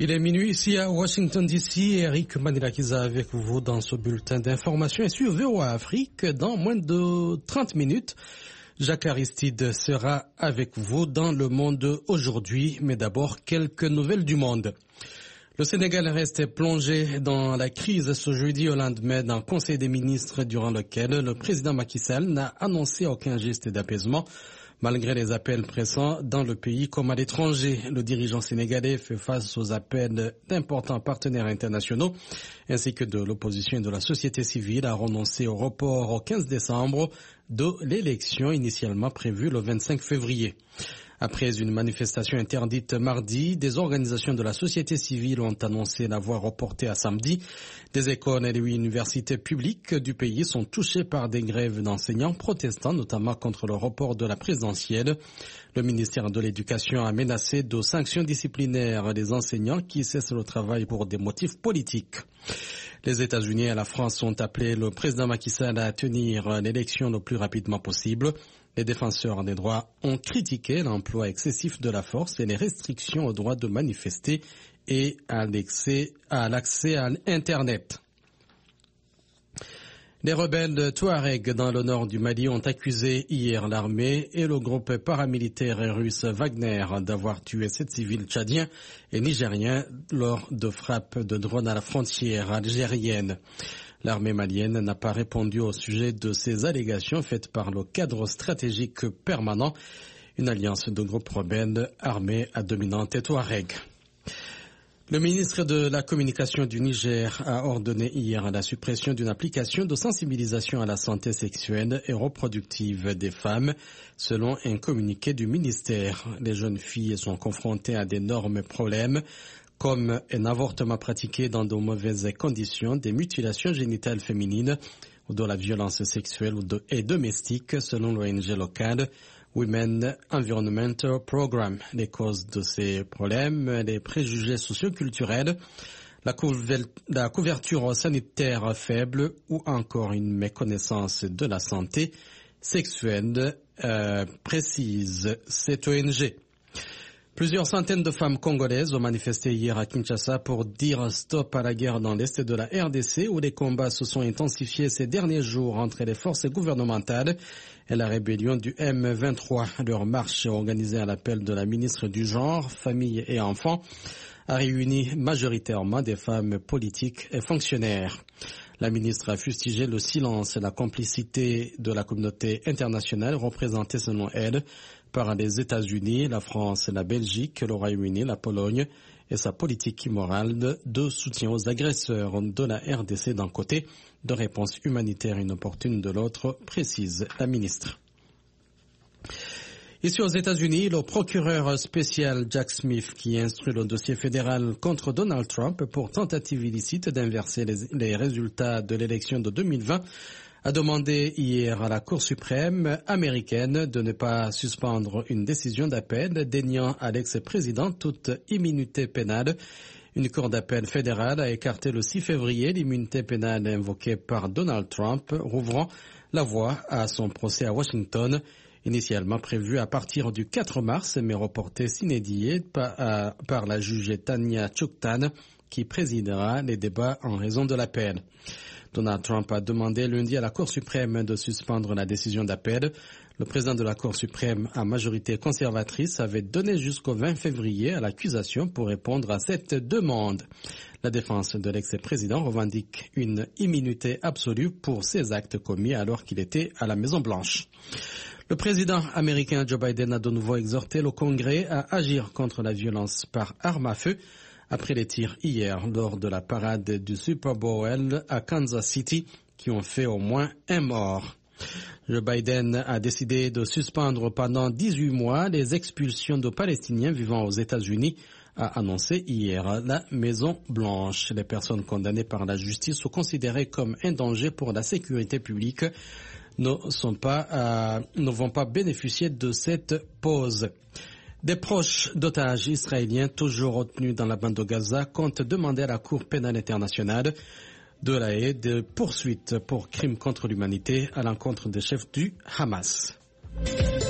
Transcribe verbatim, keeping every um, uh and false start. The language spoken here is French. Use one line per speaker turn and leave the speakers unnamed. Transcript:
Il est minuit ici à Washington D C. Eric Manilakiza avec vous dans ce bulletin d'information et sur V O A Afrique. Dans moins de trente minutes, Jacques Aristide sera avec vous dans le monde aujourd'hui. Mais d'abord, quelques nouvelles du monde. Le Sénégal reste plongé dans la crise ce jeudi au lendemain d'un conseil des ministres durant lequel le président Macky Sall n'a annoncé aucun geste d'apaisement. Malgré les appels pressants dans le pays comme à l'étranger, le dirigeant sénégalais fait face aux appels d'importants partenaires internationaux ainsi que de l'opposition et de la société civile à renoncer au report au quinze décembre de l'élection initialement prévue le vingt-cinq février. Après une manifestation interdite mardi, des organisations de la société civile ont annoncé l'avoir reportée à samedi. Des écoles et universités publiques du pays sont touchées par des grèves d'enseignants protestant notamment contre le report de la présidentielle. Le ministère de l'Éducation a menacé de sanctions disciplinaires des enseignants qui cessent le travail pour des motifs politiques. Les États-Unis et la France ont appelé le président Macky Sall à tenir l'élection le plus rapidement possible. Les défenseurs des droits ont critiqué l'emploi excessif de la force et les restrictions au droit de manifester et à l'accès à l'accès à Internet. Les rebelles Touareg dans le nord du Mali ont accusé hier l'armée et le groupe paramilitaire russe Wagner d'avoir tué sept civils tchadiens et nigériens lors de frappes de drones à la frontière algérienne. L'armée malienne n'a pas répondu au sujet de ces allégations faites par le cadre stratégique permanent, une alliance de groupes rebelles armés à dominante Touareg. Le ministre de la Communication du Niger a ordonné hier la suppression d'une application de sensibilisation à la santé sexuelle et reproductive des femmes. Selon un communiqué du ministère, les jeunes filles sont confrontées à d'énormes problèmes, comme un avortement pratiqué dans de mauvaises conditions, des mutilations génitales féminines ou de la violence sexuelle et domestique, selon l'O N G locale Women Environmental Programme. Les causes de ces problèmes, les préjugés socioculturels, la, couver- la couverture sanitaire faible ou encore une méconnaissance de la santé sexuelle, euh, précise cette O N G. Plusieurs centaines de femmes congolaises ont manifesté hier à Kinshasa pour dire stop à la guerre dans l'est de la R D C où les combats se sont intensifiés ces derniers jours entre les forces gouvernementales et la rébellion du M vingt-trois. Leur marche organisée à l'appel de la ministre du Genre, Famille et Enfants a réuni majoritairement des femmes politiques et fonctionnaires. La ministre a fustigé le silence et la complicité de la communauté internationale représentée selon elle par les États-Unis, la France, la Belgique, le Royaume-Uni, la Pologne et sa politique immorale de, de soutien aux agresseurs de la R D C d'un côté, de réponse humanitaire inopportune de l'autre, précise la ministre. Ici aux États-Unis, le procureur spécial Jack Smith, qui instruit le dossier fédéral contre Donald Trump pour tentative illicite d'inverser les, les résultats de l'élection de deux mille vingt, a demandé hier à la Cour suprême américaine de ne pas suspendre une décision d'appel déniant à l'ex-président toute immunité pénale. Une cour d'appel fédérale a écarté le six février l'immunité pénale invoquée par Donald Trump, rouvrant la voie à son procès à Washington, initialement prévu à partir du quatre mars, mais reporté sine die par, par la juge Tanya Chutkan, qui présidera les débats en raison de l'appel. Donald Trump a demandé lundi à la Cour suprême de suspendre la décision d'appel. Le président de la Cour suprême à majorité conservatrice avait donné jusqu'au vingt février à l'accusation pour répondre à cette demande. La défense de l'ex-président revendique une immunité absolue pour ses actes commis alors qu'il était à la Maison-Blanche. Le président américain Joe Biden a de nouveau exhorté le Congrès à agir contre la violence par arme à feu après les tirs hier lors de la parade du Super Bowl à Kansas City qui ont fait au moins un mort. Joe Biden a décidé de suspendre pendant dix-huit mois les expulsions de Palestiniens vivant aux États-Unis, a annoncé hier la Maison-Blanche. Les personnes condamnées par la justice sont considérées comme un danger pour la sécurité publique, ne sont pas, euh, ne vont pas bénéficier de cette pause. Des proches d'otages israéliens toujours retenus dans la bande de Gaza comptent demander à la Cour pénale internationale de La Haye des poursuites pour crimes contre l'humanité à l'encontre des chefs du Hamas.